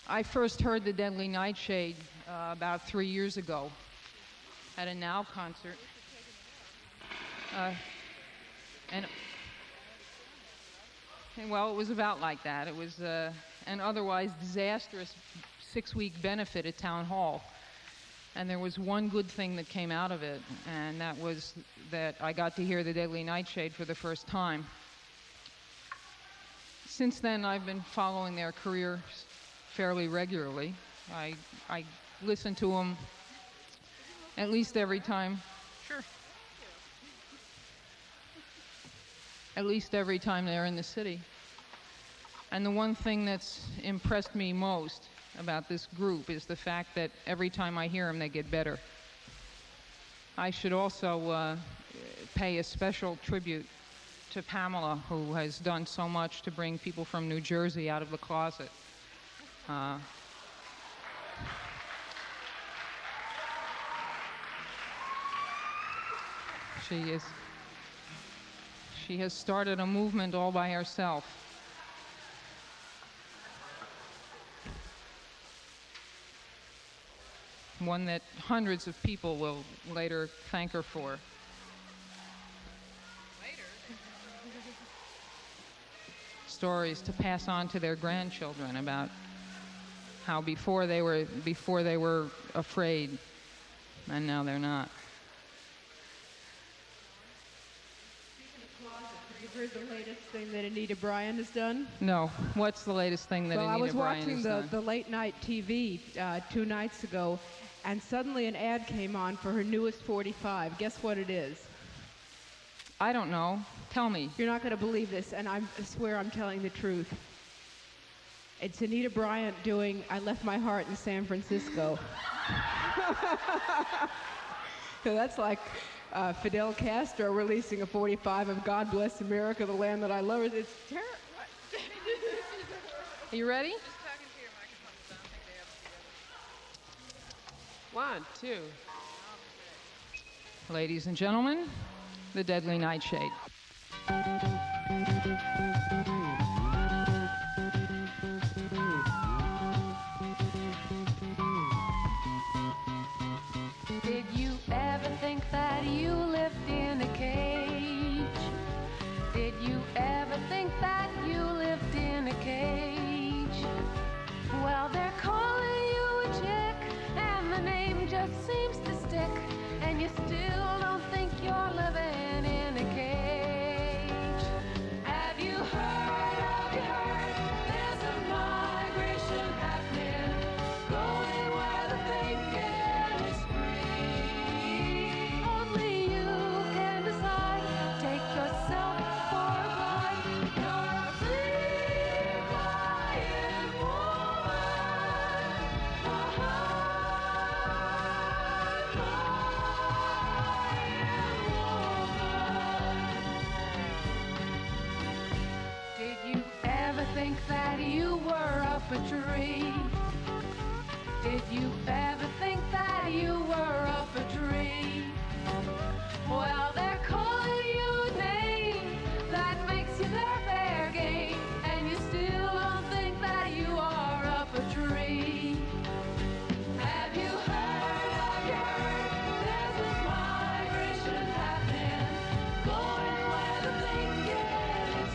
I first heard the Deadly Nightshade about 3 years ago at a Now concert. And well, it was about like that. It was an otherwise disastrous 6-week benefit at Town Hall. And there was one good thing that came out of it, and that was that I got to hear the Deadly Nightshade for the first time. Since then, I've been following their career fairly regularly. I listen to them at least every time. Sure. At least every time they're in the city. And the one thing that's impressed me most about this group is the fact that every time I hear them, they get better. I should also pay a special tribute to Pamela, who has done so much to bring people from New Jersey out of the closet. She has started a movement all by herself. One that hundreds of people will later thank her for. Stories to pass on to their grandchildren about how before they were afraid, and now they're not. You've heard the latest thing that Anita Bryant has done? No. What's the latest thing that Anita Bryant has done? Well, I was watching the late night TV 2 nights ago, and suddenly an ad came on for her newest 45. Guess what it is? I don't know. Tell me. You're not going to believe this, and I swear I'm telling the truth. It's Anita Bryant doing I Left My Heart in San Francisco. So that's like Fidel Castro releasing a 45 of God Bless America, the Land That I Love. It's terrible. Are you ready? Just talking to your microphones. I don't think they have it together. 1, 2. Ladies and gentlemen, the Deadly Nightshade. Did you ever think that you lived in a cage? Did you ever think that you lived in a cage? Well, they're calling you a chick, and the name just seems to stick, and you still don't think you're living in a cage. Have you heard, there's a migration happening, going where the thinking is free. Only you can decide, take yourself for a ride. You're a free flying woman. Did you ever think that you were up a tree? Did you ever think that you were up a tree? Well, they're calling you a name that makes you their fair game, and you still don't think that you are up a tree. Have you heard, there's a migration happening, going where the thinking is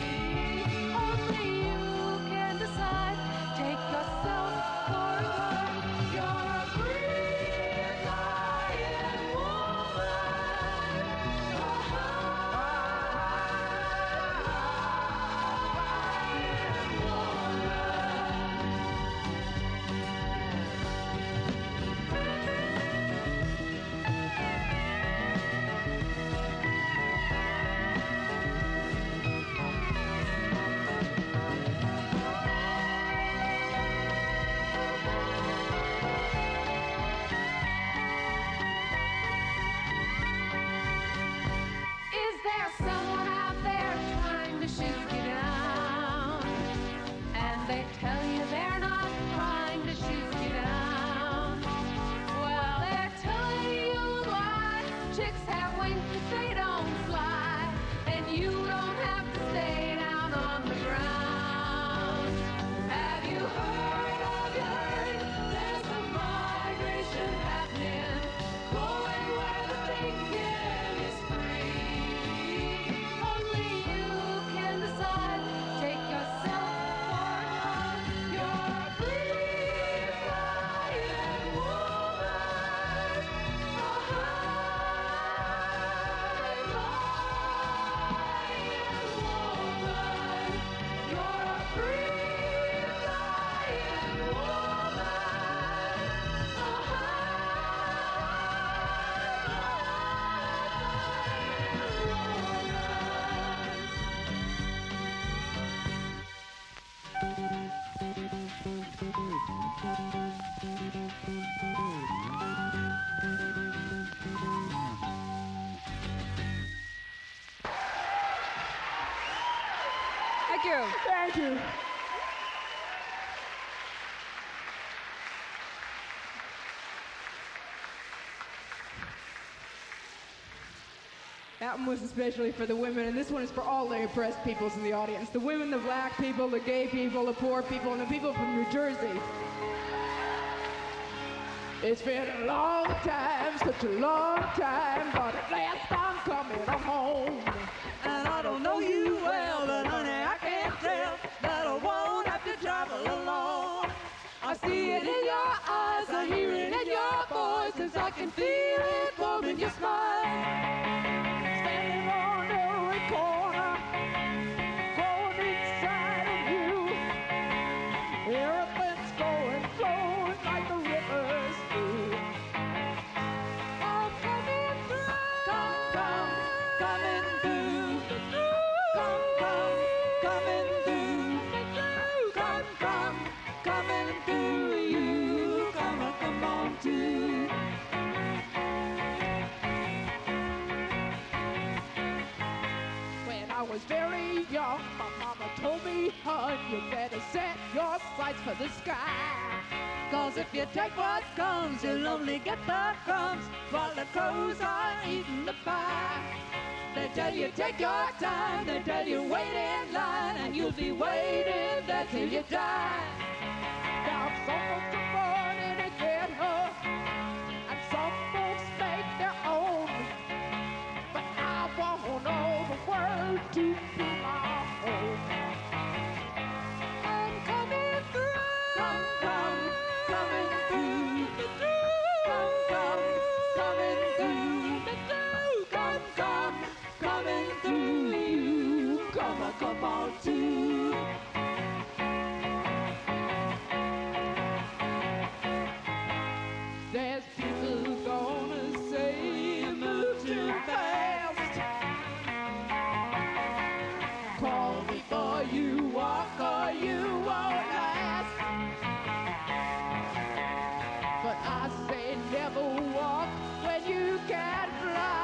free. Only you can decide, take yourself for a ride. Thank you. Thank you. That one was especially for the women, and this one is for all the oppressed peoples in the audience. The women, the black people, the gay people, the poor people, and the people from New Jersey. It's been a long time, such a long time, but at last I'm coming home. And I don't know you well, but honey, I can't tell that I won't have to travel alone. I see it in your eyes, I hear it in your voice, as I can feel it warming your smile. Standing on every corner, going inside of you. Everything's going, flowing like the rivers do. I'm coming through. Coming through. Coming through. Coming through you. Come on too. When I was very young, my mama told me, hon, you better set your sights for the sky. 'Cause if you take what comes, you'll only get the crumbs while the crows are eating the pie. They tell you take your time, they tell you wait in line, and you'll be waiting there till you die. Now some folks are born in a ghetto, and some folks make their own. But I want all the world to be my home. I'm coming through. Coming through. Coming through. Coming through you. Come on too. There's people gonna say you move too fast. Crawl before you walk or you won't last. But I say never walk when you can fly.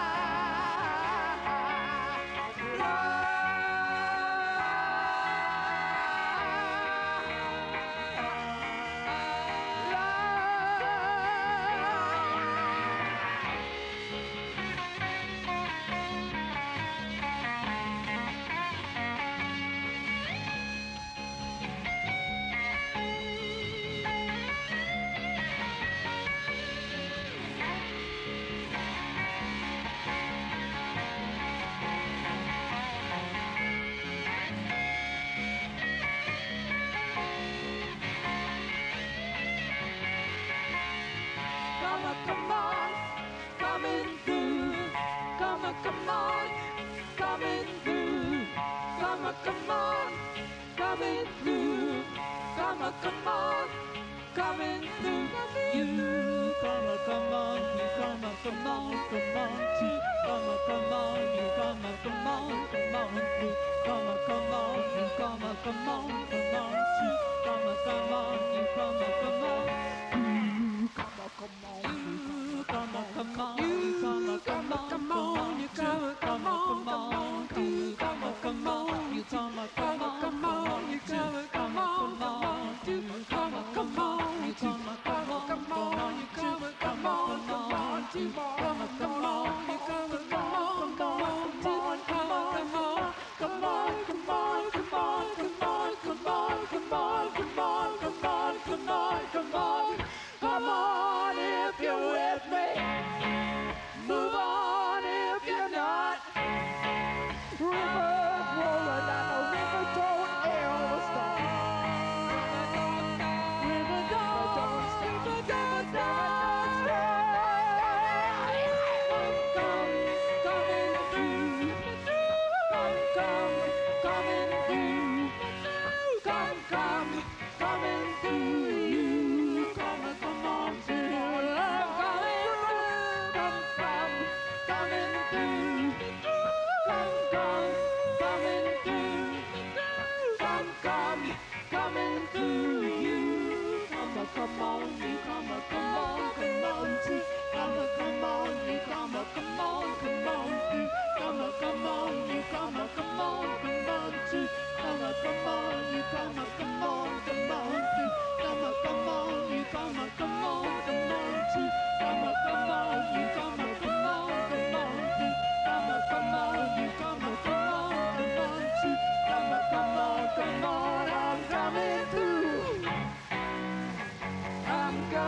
Come on, coming through. Come on, coming through. Come on, coming through. Come on, coming through. You come on, you come on too. Come on, you come on through. Come on, you come on too. Come on, you come on. You come on, come on, you come on, come on, you come on, come on, you come on, come on, come on, you come on, come on, you come on, come on, you come on, come on, come on, you come on, come on, you come on, come on, you come on, come on, come on, you come on, come on, come on, you come on, come on, you come on, come on, come on, come on, come on, come on, come on, come on, come on, come on, come on, come on, come on, come on, come on.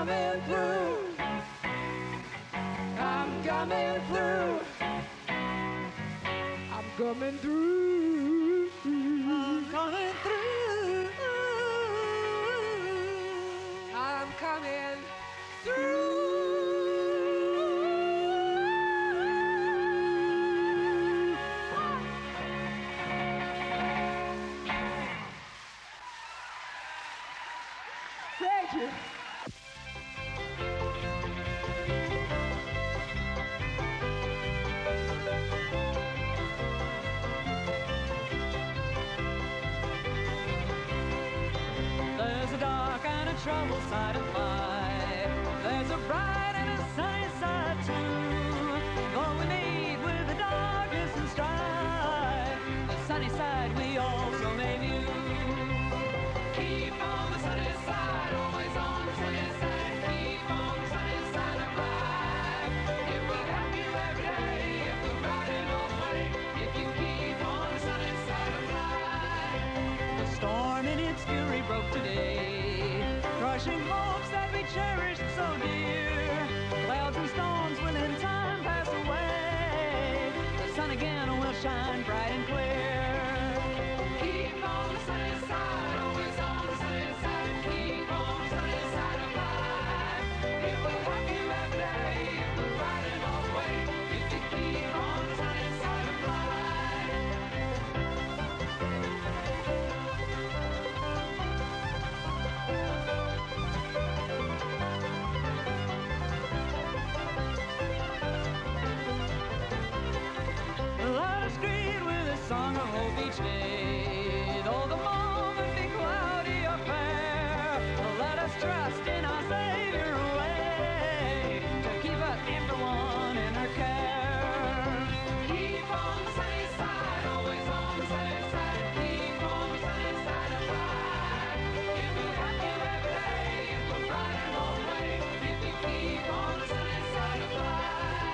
coming through. I'm coming through. I'm coming through. I'm coming through. I'm coming through. Thank you. There's a dark and a troubled side of life. There's a bright and a sunny side too. Though we meet with the darkness and strife, the sunny side we also may view. Keep on the sunny side, always on the sunny side. Keep on the sunny side of life. It will help you every day if the riding away. If you keep on the sunny side of life. The storm in its fury broke today, crushing hopes that we cherished so dear. Clouds and storms will in time pass away. The sun again will shine bright and clear. Keep on the sunny side, always on the sunny side. Keep on the sunny side of life. It will help you every day if the riding away. If you keep on the sunny side of life. Let us greet with a song of hope each day. Though the moment be cloudy or fair, let us trust in our Savior way to keep us everyone in her care. Keep on the sunny side, always on the sunny side. Keep on the sunny side of life. It will help you every day if we're riding away. If you keep on the sunny side of life.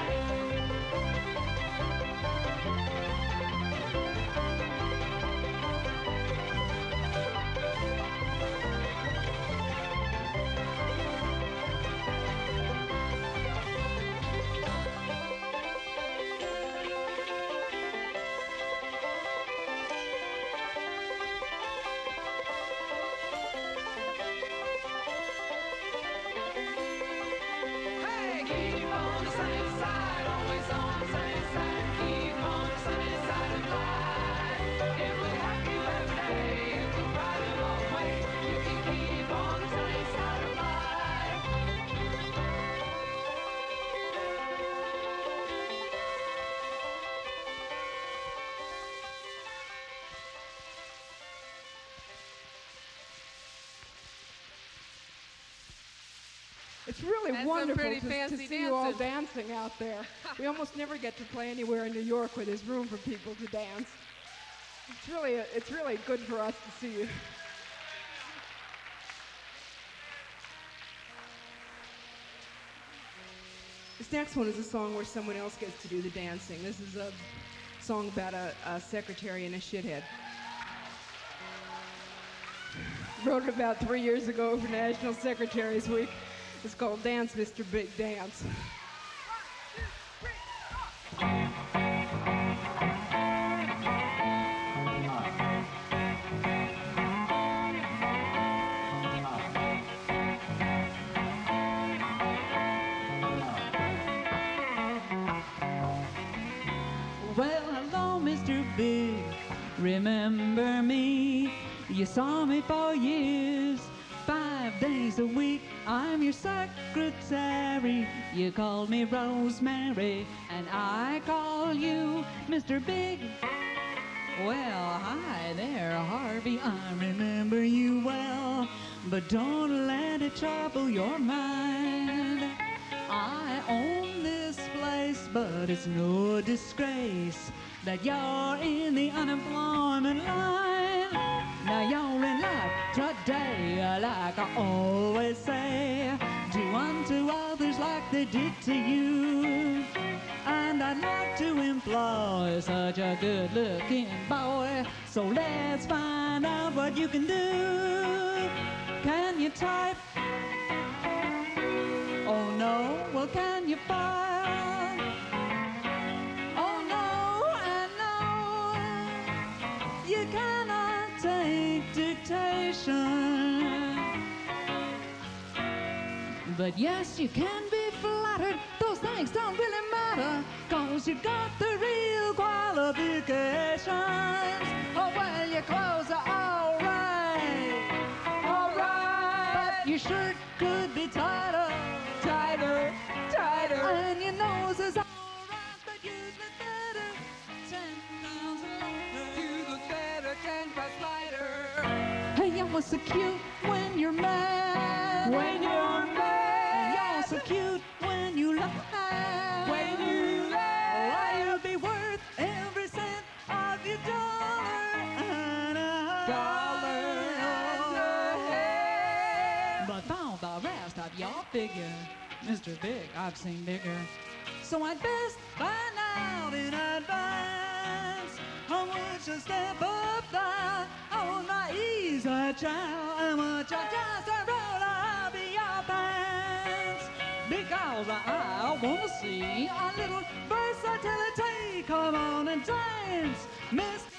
Hey, keep on the sunny side, always on the sunny side. Keep on the sunny side of life. It will help you every day if we're riding away. You can keep on the sunny side of life. It's really That's some wonderful pretty to fancy see you all dancing. dancing out there. We almost never get to play anywhere in New York where there's room for people to dance. It's really good for us to see you. This next one is a song where someone else gets to do the dancing. This is a song about a secretary and a shithead. Wrote it about 3 years ago for National Secretaries Week. It's called Dance, Mr. Big Dance. Well, hello, Mr. Big. Remember me? You saw me for years, 5 days a week. I'm your secretary. You called me Rosemary, and I call you Mr. Big. Well, hi there, Harvey. I remember you well, but don't let it trouble your mind. I own this place, but it's no disgrace that you're in the unemployment line. Now you're in luck today, like I always say. Do unto others like they did to you. And I'd like to employ such a good-looking boy. So let's find out what you can do. Can you type? How can you find? Oh no, and no, you cannot take dictation. But yes, you can be flattered. Those things don't really matter, 'cause you got the real qualifications. Oh, well, your clothes are all right. All right. But your shirt could be tighter. Tighter, tighter. And your nose is all right, but you'd look better 10 pounds lighter. You look better 10 pounds lighter. Hey, you're so cute when you're mad. When you're mad. You're so cute when you laugh. When you laugh. Why, you'll be worth every cent of your dollar and a Dollar and a half. But for the rest of your figure, Mr. Big, I've seen bigger. So I'd best find out in advance how much a step up that on my easy child, how much I just a roll up your pants. Because I want to see a little versatility. Come on and dance, Mr.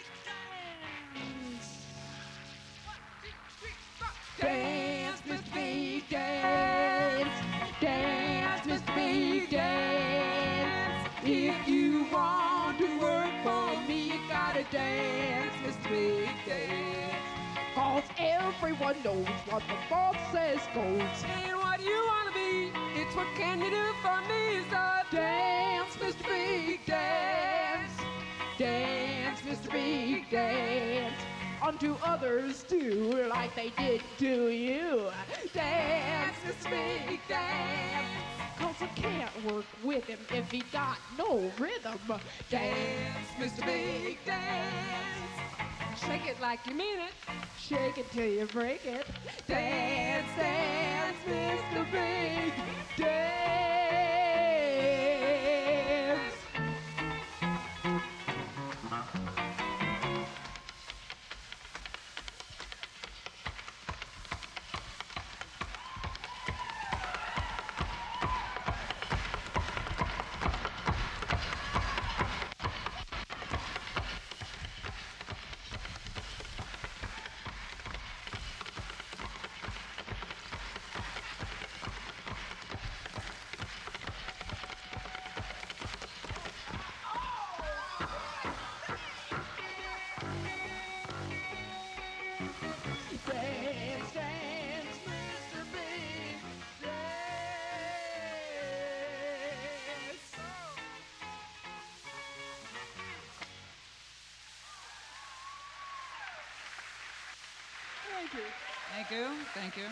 Big Dance. Dance, Mr. Big, dance. Dance, Mr. Big, dance. If you want to work for me, you gotta dance, Mr. Big, dance. 'Cause everyone knows what the boss says goes. And what you wanna be, it's what can you do for me, so dance, Mr. Big, dance. Dance, Mr. Big, dance. Unto others too, like they did to you. Dance, Mr. Big, dance. 'Cause I can't work with him if he got no rhythm. Dance, Mr. Big, dance. Shake it like you mean it. Shake it till you break it. Dance, dance, Mr. Big, dance. Dance, dance, Mr. Big, dance. Thank you. Thank you. Thank you.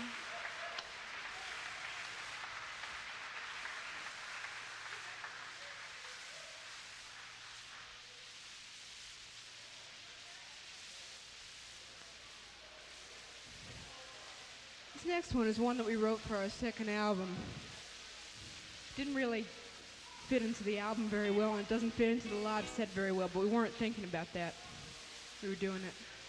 This next one is one that we wrote for our second album. Didn't really fit into the album very well, and it doesn't fit into the live set very well, but we weren't thinking about that. We were doing it.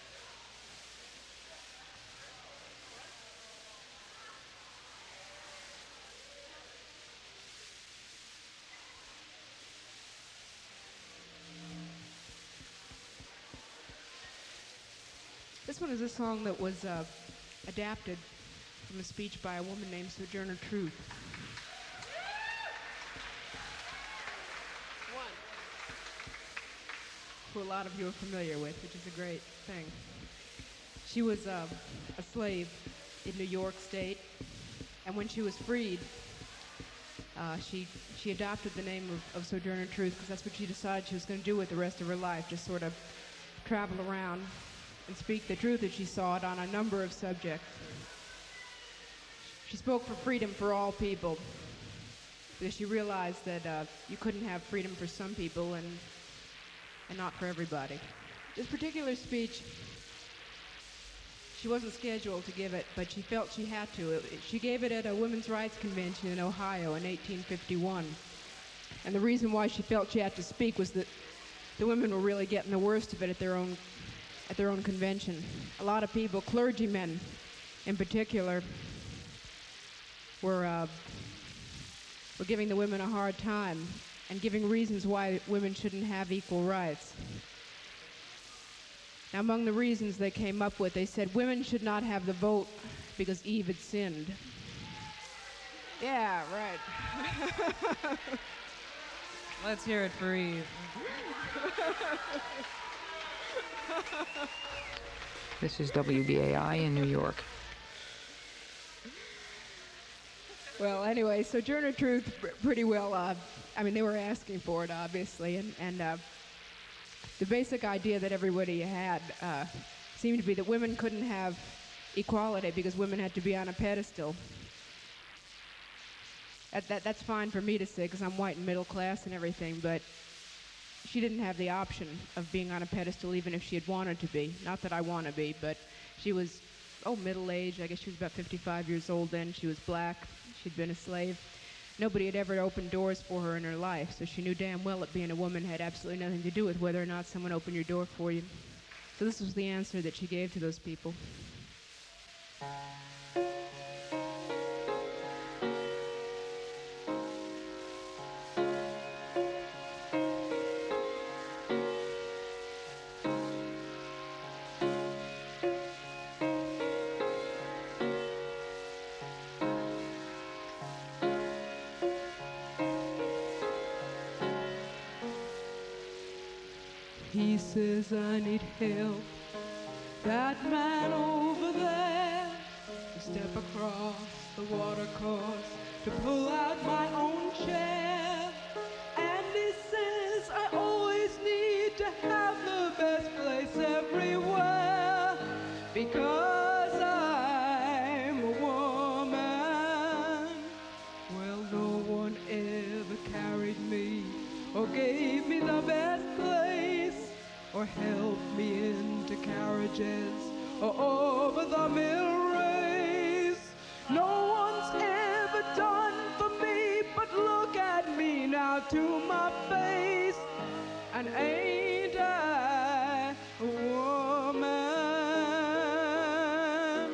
This one is a song that was adapted from a speech by a woman named Sojourner Truth. Who a lot of you are familiar with, which is a great thing. She was a slave in New York State, and when she was freed, she adopted the name of Sojourner Truth because that's what she decided she was going to do with the rest of her life, just sort of travel around and speak the truth as she saw it on a number of subjects. She spoke for freedom for all people because she realized that you couldn't have freedom for some people and not for everybody. This particular speech, she wasn't scheduled to give it, but she felt she had to. She gave it at a women's rights convention in Ohio in 1851. And the reason why she felt she had to speak was that the women were really getting the worst of it at their own convention. A lot of people, clergymen in particular, were were giving the women a hard time and giving reasons why women shouldn't have equal rights. Now, among the reasons they came up with, they said women should not have the vote because Eve had sinned. Yeah, right. Let's hear it for Eve. This is WBAI in New York. Well, anyway, Sojourner Truth pretty well, I mean, they were asking for it, obviously, and the basic idea that everybody had seemed to be that women couldn't have equality because women had to be on a pedestal. That's fine for me to say because I'm white and middle class and everything, but she didn't have the option of being on a pedestal even if she had wanted to be. Not that I want to be, but she was, middle-aged. I guess she was about 55 years old then. She was black. She'd been a slave. Nobody had ever opened doors for her in her life, so she knew damn well that being a woman had absolutely nothing to do with whether or not someone opened your door for you. So this was the answer that she gave to those people. He says I need help, that man over there, to step across the watercourse, to pull out my own chair. And he says I always need to have the best place everywhere, because I'm a woman. Well, no one ever carried me or gave me the best place, or helped me into carriages, or over the mill race. No one's ever done for me, but look at me now to my face, and ain't I a woman?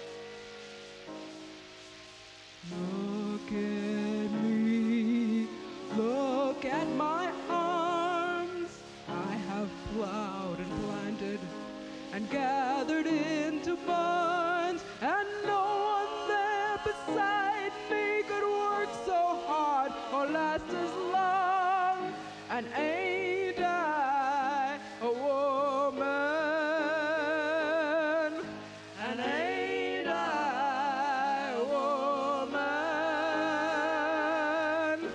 Look at me, look at my arms. I have plowed and planted and gathered into barns, and no one there beside me could work so hard or last as long. And ain't I a woman? And ain't I a woman?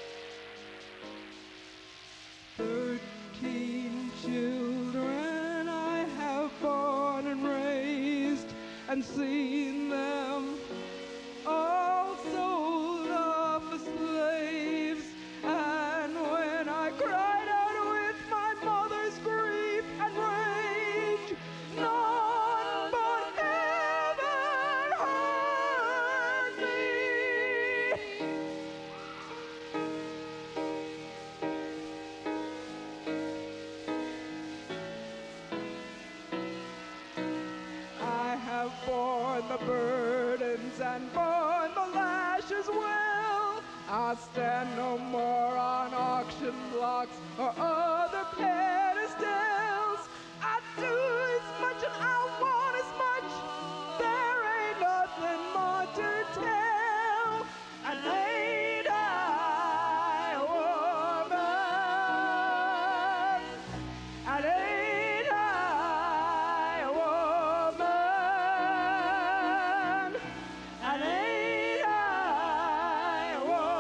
13 children I have born and raised, and seen them all sold off as slaves. And when I cried out with my mother's grief and rage, none but heaven heard me. I have borne the burdens and borne the lash as well. I stand no more on auction blocks or other pedestals. I do as much and I want as much. There ain't nothing more to tell. And ain't I a woman? And ain't I a woman? And ain't I a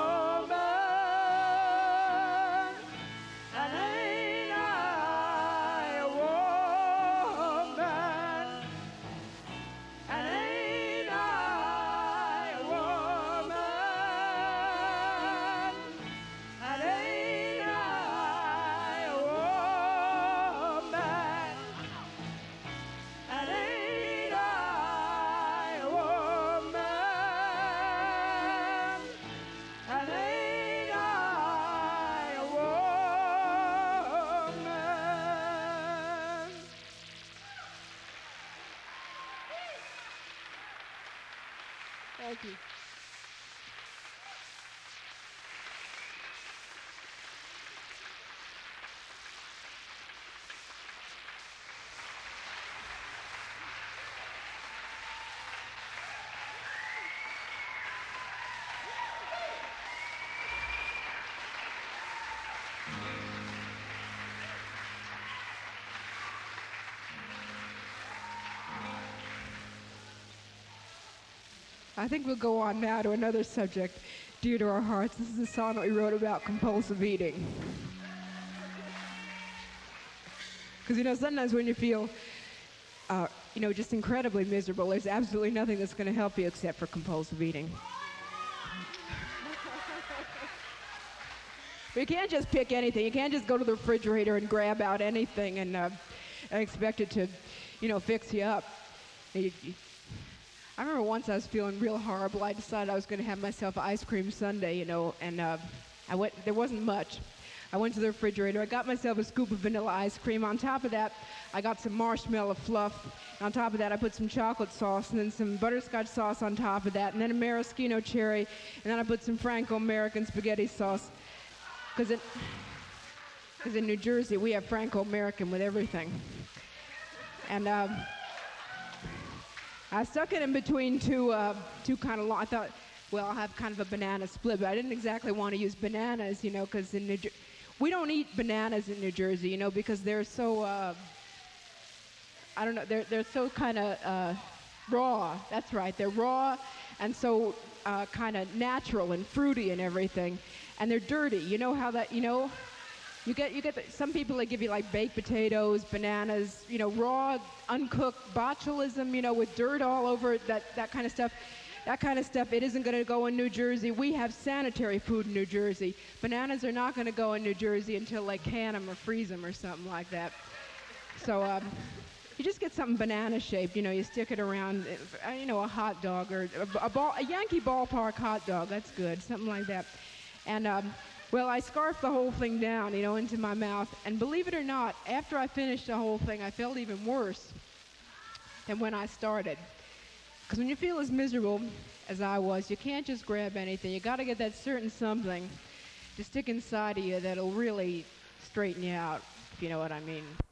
woman? And ain't I a woman? And ain't I a woman? And ain't I a woman? And ain't I a woman? And ain't I a woman? Thank you. I think we'll go on now to another subject dear to our hearts. This is a song that we wrote about compulsive eating. Because, you know, sometimes when you feel, just incredibly miserable, there's absolutely nothing that's going to help you except for compulsive eating. But you can't just pick anything. You can't just go to the refrigerator and grab out anything and expect it to, fix you up. I remember once I was feeling real horrible. I decided I was going to have myself an ice cream sundae, and there wasn't much. I went to the refrigerator. I got myself a scoop of vanilla ice cream. On top of that, I got some marshmallow fluff. And on top of that, I put some chocolate sauce and then some butterscotch sauce on top of that, and then a maraschino cherry, and then I put some Franco-American spaghetti sauce. Because in New Jersey, we have Franco-American with everything. And I stuck it in between two kind of long. I thought, well, I'll have kind of a banana split, but I didn't exactly want to use bananas, because in we don't eat bananas in New Jersey, because they're so, I don't know, they're so kind of raw. That's right, they're raw and so kind of natural and fruity and everything, and they're dirty. You know how that, you get some people, they give you like baked potatoes, bananas, raw, uncooked botulism, with dirt all over it, that kind of stuff. That kind of stuff, it isn't going to go in New Jersey. We have sanitary food in New Jersey. Bananas are not going to go in New Jersey until they can them or freeze them or something like that. So you just get something banana-shaped. You stick it around, a hot dog or a Yankee ballpark hot dog. That's good, something like that. And well, I scarfed the whole thing down, into my mouth. And believe it or not, after I finished the whole thing, I felt even worse than when I started. Because when you feel as miserable as I was, you can't just grab anything. You got to get that certain something to stick inside of you that'll really straighten you out, if you know what I mean.